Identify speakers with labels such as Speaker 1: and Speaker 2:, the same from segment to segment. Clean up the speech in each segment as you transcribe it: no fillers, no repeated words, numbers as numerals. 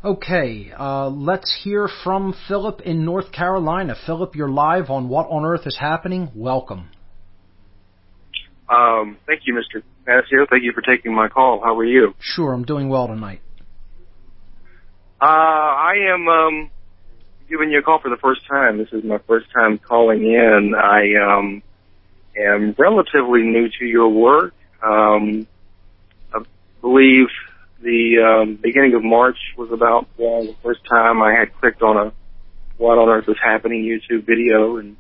Speaker 1: Okay, let's hear from Philip in North Carolina. Philip, you're live on What on Earth is Happening. Welcome.
Speaker 2: Thank you, Mr. Passio. Thank you for taking my call. How are you?
Speaker 1: Sure, I'm doing well tonight.
Speaker 2: I am giving you a call for the first time. This is my first time calling in. I am relatively new to your work. I believe the beginning of March was about the first time I had clicked on a What on Earth is Happening YouTube video, and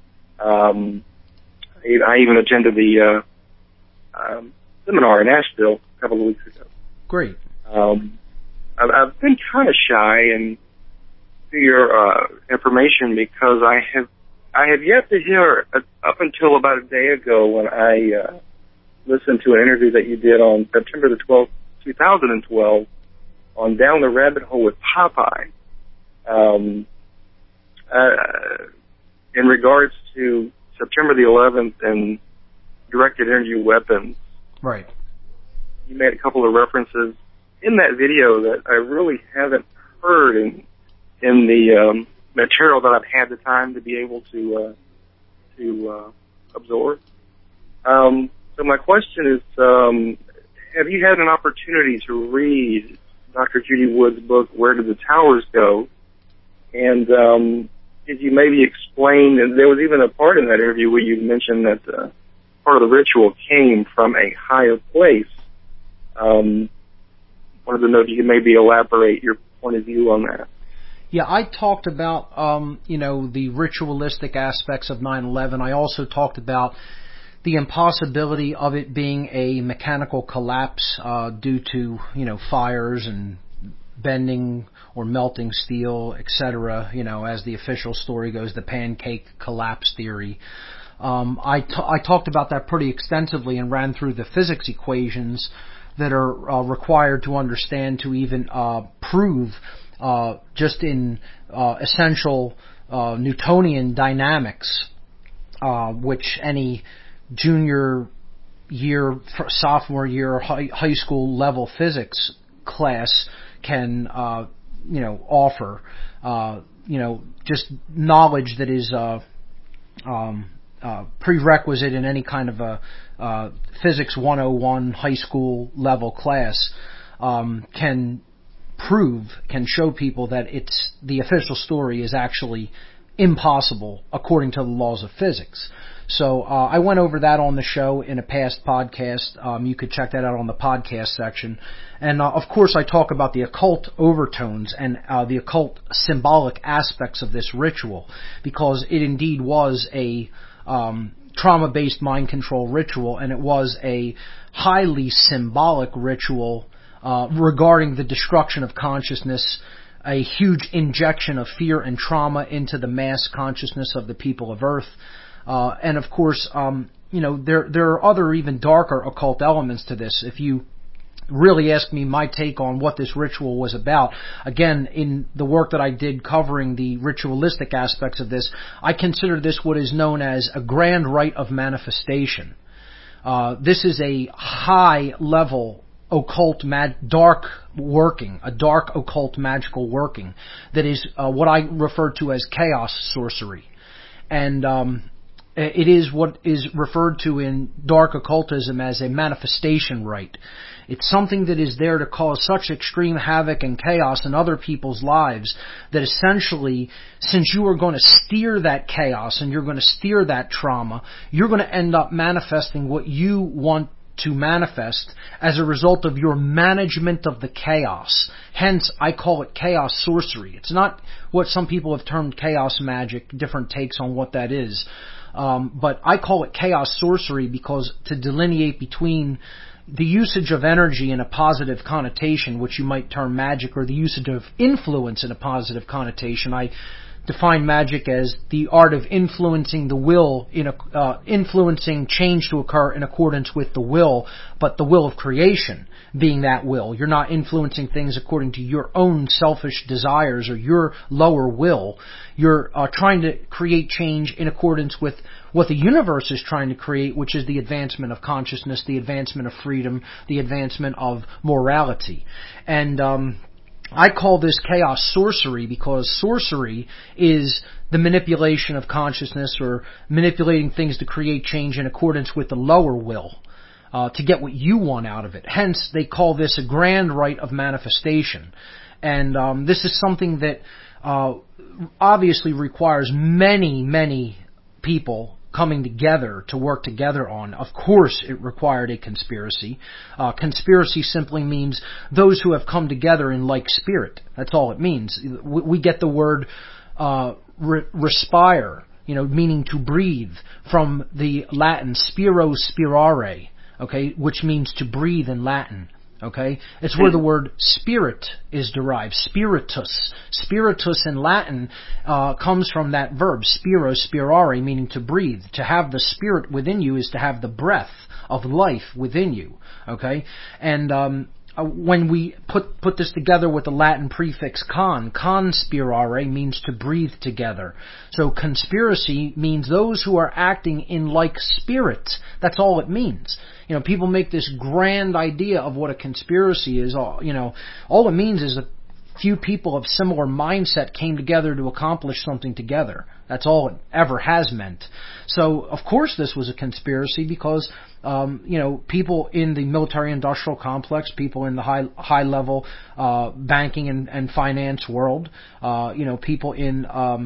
Speaker 2: I even attended the seminar in Asheville a couple of weeks ago.
Speaker 1: Great.
Speaker 2: I've been kind of shy and to your information because I have yet to hear up until about a day ago when I listened to an interview that you did on September the 12th, 2012 on Down the Rabbit Hole with Popeye. In regards to September the 11th and directed energy weapons.
Speaker 1: Right.
Speaker 2: You made a couple of references in that video that I really haven't heard in the material that I've had the time to be able to absorb. So my question is, have you had an opportunity to read Dr. Judy Wood's book, Where Did the Towers Go? And did you maybe explain, and there was even a part in that interview where you mentioned that part of the ritual came from a higher place. Wanted to know if you could maybe elaborate your point of view on that.
Speaker 1: Yeah, I talked about, the ritualistic aspects of 9/11. I also talked about the impossibility of it being a mechanical collapse due to, fires and bending or melting steel, etc. As the official story goes, the pancake collapse theory. I talked about that pretty extensively and ran through the physics equations that are required to understand to even prove just in essential Newtonian dynamics, which any junior year, sophomore year, high school level physics class can, offer. Just knowledge that is prerequisite in any kind of a Physics 101 high school level class can show people that the official story is actually impossible according to the laws of physics. So I went over that on the show in a past podcast. You could check that out on the podcast section. And of course I talk about the occult overtones and the occult symbolic aspects of this ritual, because it indeed was a trauma-based mind control ritual, and it was a highly symbolic ritual regarding the destruction of consciousness, a huge injection of fear and trauma into the mass consciousness of the people of Earth. And of course, there are other even darker occult elements to this. If you really ask me my take on what this ritual was about, again, in the work that I did covering the ritualistic aspects of this, I consider this what is known as a grand rite of manifestation. This is a high-level occult dark working, a dark occult magical working that is what I refer to as chaos sorcery. And it is what is referred to in dark occultism as a manifestation rite. It's something that is there to cause such extreme havoc and chaos in other people's lives that essentially, since you are going to steer that chaos and you're going to steer that trauma, you're going to end up manifesting what you want to manifest as a result of your management of the chaos. Hence, I call it chaos sorcery. It's not what some people have termed chaos magic, different takes on what that is. But I call it chaos sorcery because to delineate between the usage of energy in a positive connotation, which you might term magic, or the usage of influence in a positive connotation, I define magic as the art of influencing the will, influencing change to occur in accordance with the will, but the will of creation being that will. You're not influencing things according to your own selfish desires or your lower will. You're trying to create change in accordance with what the universe is trying to create, which is the advancement of consciousness, the advancement of freedom, the advancement of morality. And I call this chaos sorcery because sorcery is the manipulation of consciousness or manipulating things to create change in accordance with the lower will to get what you want out of it. Hence, they call this a grand rite of manifestation. And this is something that obviously requires many, many people coming together to work together on. Of course, it required a conspiracy. Conspiracy simply means those who have come together in like spirit. That's all it means. We get the word respire, meaning to breathe, from the Latin spiro spirare, okay, which means to breathe in Latin. Okay, it's where the word spirit is derived. Spiritus. Spiritus in Latin comes from that verb, spiro, spirare, meaning to breathe. To have the spirit within you is to have the breath of life within you. Okay, and when we put this together with the Latin prefix conspirare means to breathe together. So conspiracy means those who are acting in like spirit. That's all it means. People make this grand idea of what a conspiracy is. All it means is a few people of similar mindset came together to accomplish something together. That's all it ever has meant. So, of course, this was a conspiracy because, people in the military-industrial complex, people in the high-level banking and finance world, people in,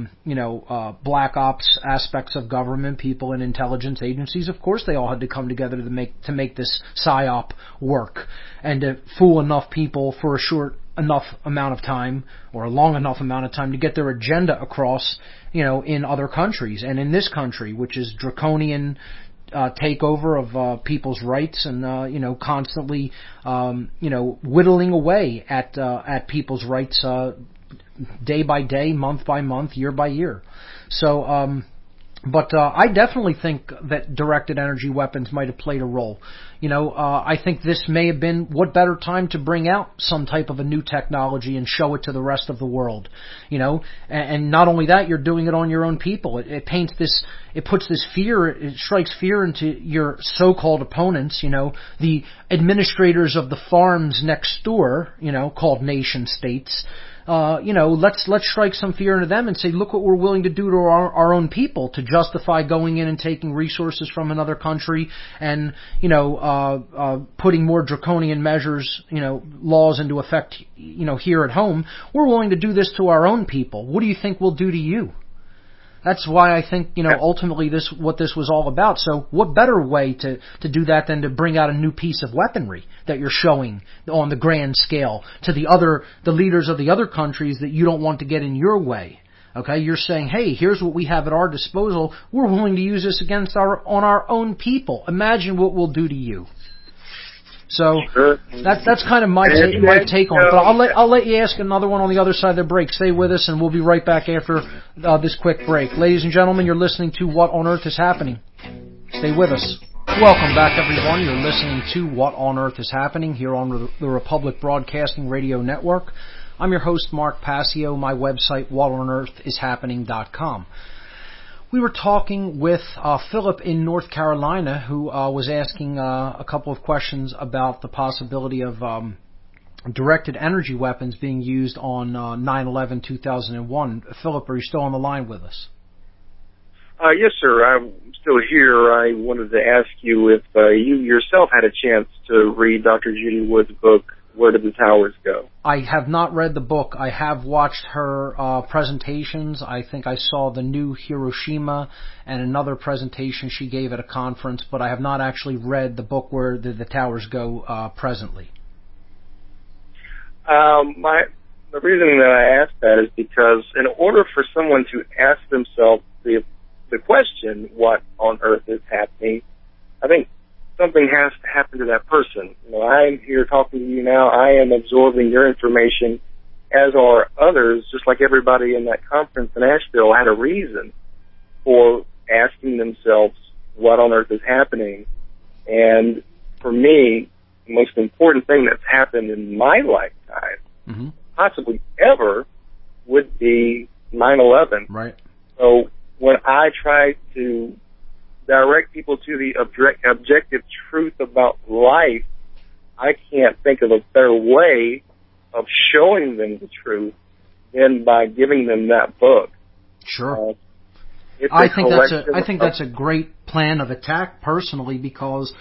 Speaker 1: black ops aspects of government, people in intelligence agencies, of course, they all had to come together to make this PSYOP work and to fool enough people for a short enough amount of time or a long enough amount of time to get their agenda across, in other countries and in this country, which is draconian takeover of people's rights and constantly whittling away at people's rights day by day, month by month, year by year. So but I definitely think that directed energy weapons might have played a role. I think this may have been what better time to bring out some type of a new technology and show it to the rest of the world. And not only that, you're doing it on your own people. It paints this, it puts this fear, it strikes fear into your so-called opponents, the administrators of the farms next door, called nation states. Let's strike some fear into them and say, look what we're willing to do to our own people to justify going in and taking resources from another country and, putting more draconian measures, laws into effect, here at home. We're willing to do this to our own people. What do you think we'll do to you? That's why I think, ultimately what this was all about. So what better way to do that than to bring out a new piece of weaponry that you're showing on the grand scale to the leaders of the other countries that you don't want to get in your way. Okay, you're saying, hey, here's what we have at our disposal. We're willing to use this on our own people. Imagine what we'll do to you. So that's kind of my take on it. But I'll let you ask another one on the other side of the break. Stay with us, and we'll be right back after this quick break. Ladies and gentlemen, you're listening to What on Earth is Happening. Stay with us. Welcome back, everyone. You're listening to What on Earth is Happening here on the Republic Broadcasting Radio Network. I'm your host, Mark Passio. My website, whatonearthishappening.com. We were talking with Philip in North Carolina, who was asking a couple of questions about the possibility of directed energy weapons being used on 9/11/2001. Philip, are you still on the line with us?
Speaker 2: Yes, sir. I'm still here. I wanted to ask you if you yourself had a chance to read Dr. Judy Wood's book, Where Did the Towers Go?
Speaker 1: I have not read the book. I have watched her presentations. I think I saw the new Hiroshima and another presentation she gave at a conference, but I have not actually read the book Where Did the Towers Go presently.
Speaker 2: The reason that I asked that is because in order for someone to ask themselves the question, what on earth is happening, I think something has to happen to that person. I'm here talking to you now. I am absorbing your information, as are others, just like everybody in that conference in Asheville had a reason for asking themselves what on earth is happening. And for me, the most important thing that's happened in my lifetime, possibly ever, would be 9/11.
Speaker 1: Right.
Speaker 2: So when I try to direct people to the objective truth about life, I can't think of a better way of showing them the truth than by giving them that book.
Speaker 1: Sure.
Speaker 2: I
Speaker 1: think that's a great plan of attack personally, because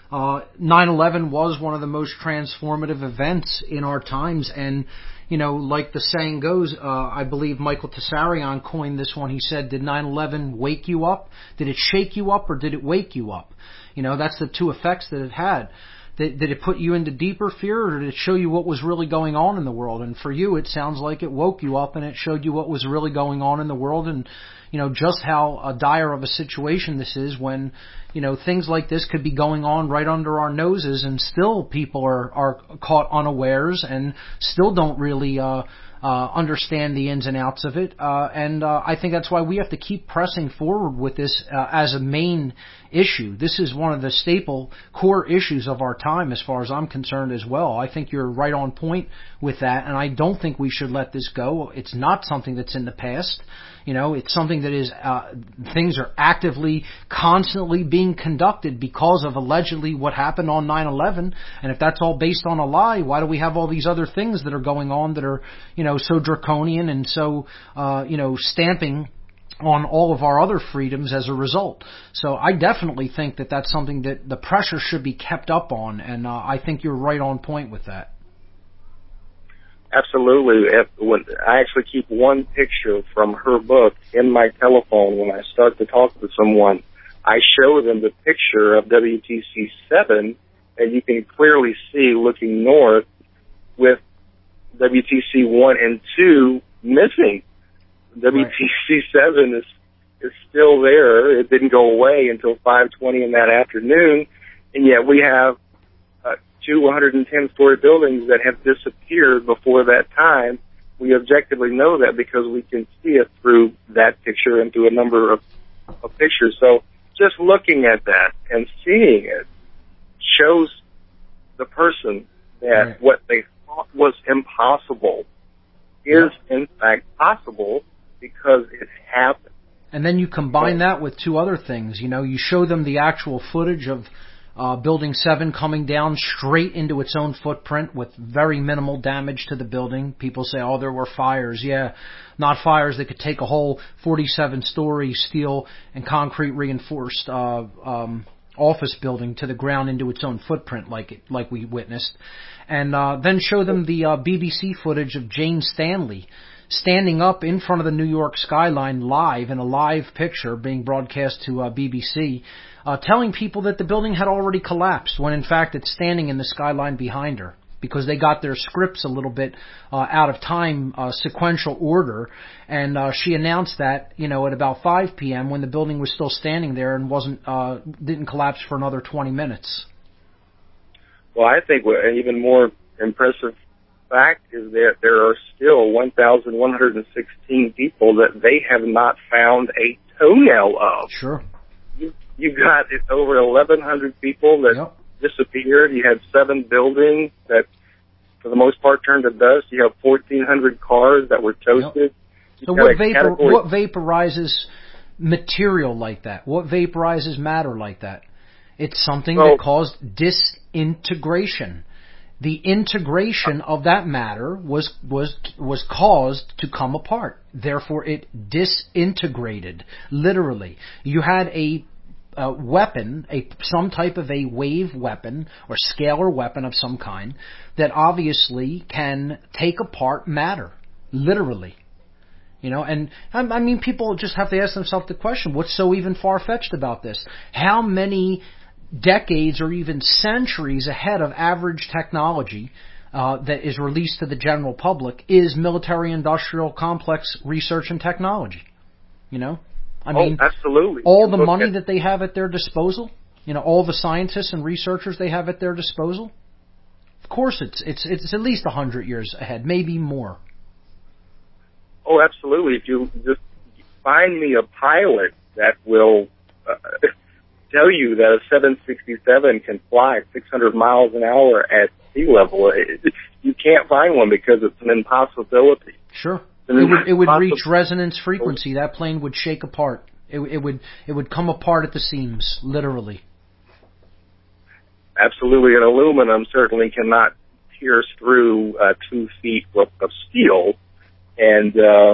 Speaker 1: 9/11 was one of the most transformative events in our times, and like the saying goes, I believe Michael Tessarion coined this one. He said, "Did 9/11 wake you up? Did it shake you up, or did it wake you up?" That's the two effects that it had. Did it put you into deeper fear, or did it show you what was really going on in the world? And for you, it sounds like it woke you up and it showed you what was really going on in the world, and just how dire of a situation this is when things like this could be going on right under our noses, and still people are caught unawares and still don't really understand the ins and outs of it. And I think that's why we have to keep pressing forward with this as a main issue. This is one of the staple core issues of our time as far as I'm concerned as well. I think you're right on point with that, and I don't think we should let this go. It's not something that's in the past. It's something that is, things are actively, constantly being conducted because of allegedly what happened on 9/11. And if that's all based on a lie, why do we have all these other things that are going on that are, so draconian and so, stamping on all of our other freedoms as a result? So I definitely think that that's something that the pressure should be kept up on, and I think you're right on point with that.
Speaker 2: Absolutely. I actually keep one picture from her book in my telephone when I start to talk to someone. I show them the picture of WTC 7, and you can clearly see looking north with WTC 1 and 2 missing. WTC 7 is still there. It didn't go away until 5:20 in that afternoon, and yet we have 210-story buildings that have disappeared before that time. We objectively know that because we can see it through that picture and through a number of pictures. So just looking at that and seeing it shows the person that what they thought was impossible is in fact possible because it happened.
Speaker 1: And then you combine that with two other things. You show them the actual footage of Building 7 coming down straight into its own footprint with very minimal damage to the building. People say, oh, there were fires. Yeah, not fires that could take a whole 47-story steel and concrete reinforced office building to the ground into its own footprint like we witnessed. And then show them the BBC footage of Jane Stanley standing up in front of the New York skyline live in a live picture being broadcast to BBC, telling people that the building had already collapsed when in fact it's standing in the skyline behind her, because they got their scripts a little bit out of time, sequential order, and she announced that at about 5 p.m. when the building was still standing there and didn't collapse for another 20 minutes.
Speaker 2: Well, I think an even more impressive fact is that there are still 1,116 people that they have not found a toenail of.
Speaker 1: Sure.
Speaker 2: You got over 1,100 people that disappeared. You had 7 buildings that, for the most part, turned to dust. You have 1,400 cars that were toasted.
Speaker 1: So what vaporizes material like that? What vaporizes matter like that? It's something that caused disintegration. The integration of that matter was caused to come apart. Therefore, it disintegrated, literally. You had a weapon, some type of a wave weapon or scalar weapon of some kind that obviously can take apart matter, literally. And I mean, people just have to ask themselves the question, what's so even far-fetched about this? How many decades or even centuries ahead of average technology that is released to the general public is military-industrial complex research and technology? I mean,
Speaker 2: absolutely.
Speaker 1: All the money that they have at their disposal, all the scientists and researchers they have at their disposal. Of course, it's at least 100 years ahead, maybe more.
Speaker 2: Oh, absolutely. If you just find me a pilot that will tell you that a 767 can fly 600 miles an hour at sea level, you can't find one because it's an impossibility.
Speaker 1: Sure. It would reach resonance frequency. That plane would shake apart. It would come apart at the seams, literally.
Speaker 2: Absolutely, and aluminum certainly cannot pierce through 2 feet of steel, and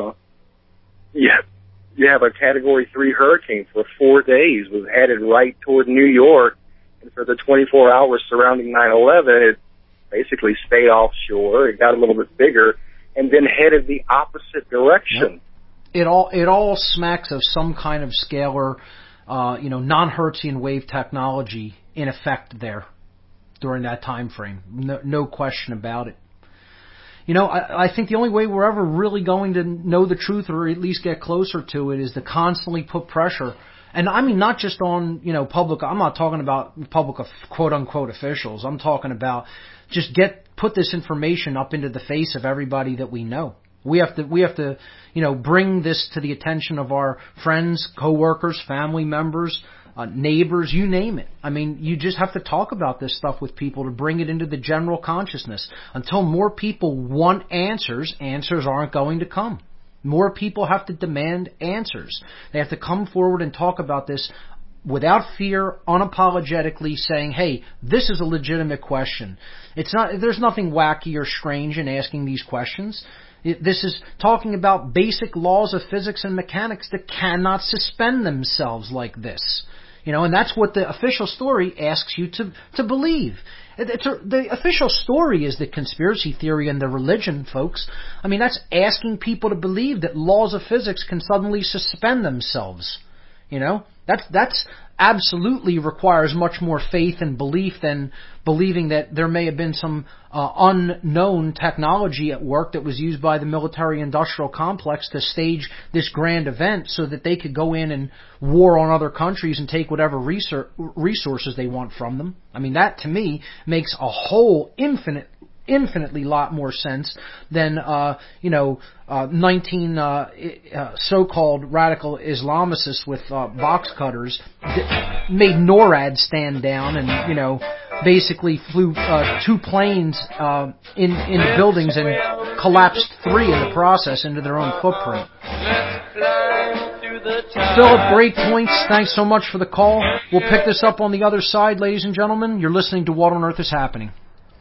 Speaker 2: you have a Category 3 hurricane for 4 days, was headed right toward New York, and for the 24 hours surrounding 9/11, it basically stayed offshore. It got a little bit bigger, and then headed the opposite direction.
Speaker 1: Yep. It all smacks of some kind of scalar, non-Hertzian wave technology in effect there during that time frame. No question about it. I think the only way we're ever really going to know the truth, or at least get closer to it, is to constantly put pressure. And I mean, not just on, public, I'm not talking about public quote unquote officials. I'm talking about just put this information up into the face of everybody that we know. We have to, bring this to the attention of our friends, coworkers, family members, neighbors, you name it. I mean, you just have to talk about this stuff with people to bring it into the general consciousness. Until more people want answers aren't going to come. More people have to demand answers. They have to come forward and talk about this without fear, unapologetically saying, hey, this is a legitimate question. There's nothing wacky or strange in asking these questions. This is talking about basic laws of physics and mechanics that cannot suspend themselves like this. And that's what the official story asks you to believe. The official story is the conspiracy theory and the religion, folks. I mean, that's asking people to believe that laws of physics can suddenly suspend themselves. That's absolutely requires much more faith and belief than believing that there may have been some unknown technology at work that was used by the military-industrial complex to stage this grand event so that they could go in and war on other countries and take whatever resources they want from them. I mean, that to me makes a whole infinitely lot more sense than 19 so-called radical Islamicists with box cutters made NORAD stand down and basically flew 2 planes in buildings and collapsed 3 in the process into their own footprint. Philip, great points. Thanks so much for the call. We'll pick this up on the other side, ladies and gentlemen. You're listening to What on Earth is Happening.